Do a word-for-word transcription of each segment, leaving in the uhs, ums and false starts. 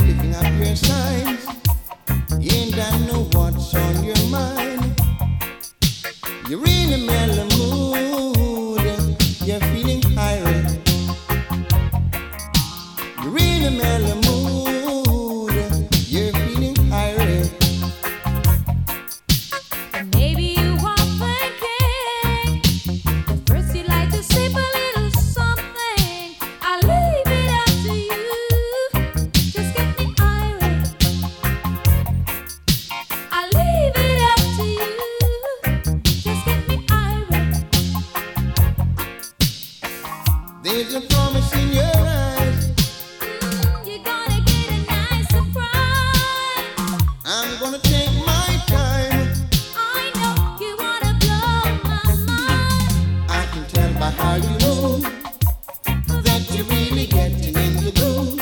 picking up your signs. You ain't got know what's on your mind. You're in a mellow mood. You're feeling irate. You're in a mellow mood. You're feeling irate. And maybe you are thinking that first you'd like to sip a little something. I'll leave it up to you. Just get me irate. I'll leave it up to you. Just get me irate. There's a promise in your eyes. Mm, you're gonna get a nice surprise. I'm gonna take my time. I know you wanna blow my mind. I can tell by how you move that you're really getting in the groove.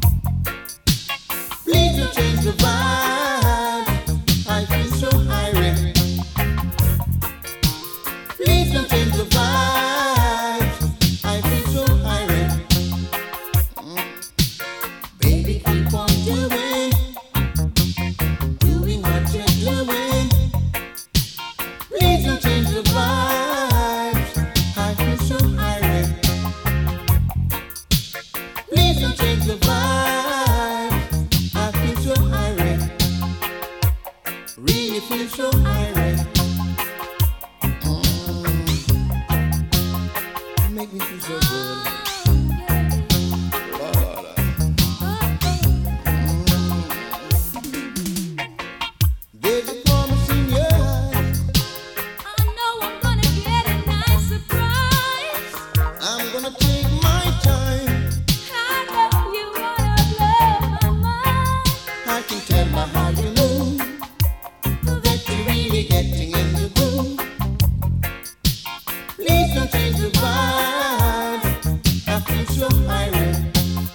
Please don't change the vibe. I feel so irate. Please don't change the vibe. I feel so irate. Mm. Baby, keep on doing, doing what you're doing. Please don't change the vibes. I feel so irate. Please don't change the vibes. I feel so irate. Really feel so irate. Mm. Make me feel so good. Lord. Mm. There's a promise in your eyes. I know I'm gonna get a nice surprise. I'm gonna take my time. I know you wanna blow my mind. I can tell by how you move that you're really getting in the groove. Please don't change the vibe. I feel so irate.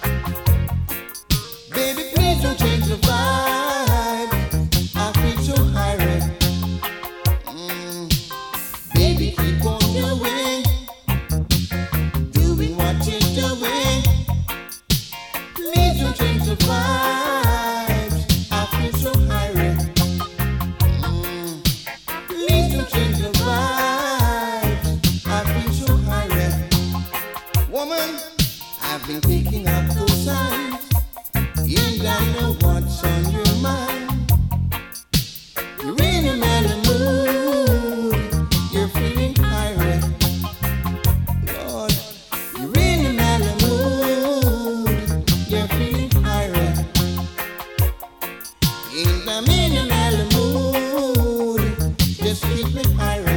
Baby, please don't change the vibe. I feel so irate. Mm. Baby, keep on doing, doing what you're doing. Please don't change the vibes. I feel so irate. Mm. Please don't change the vibes. I feel so irate. Woman, I've been picking up those signs. You ain't got know what's on your mind. You're in a mellow mood. You're feeling irate. Lord, you're in a mellow mood. You're feeling irate. And I'm in a mellow mood. Just keep me irate.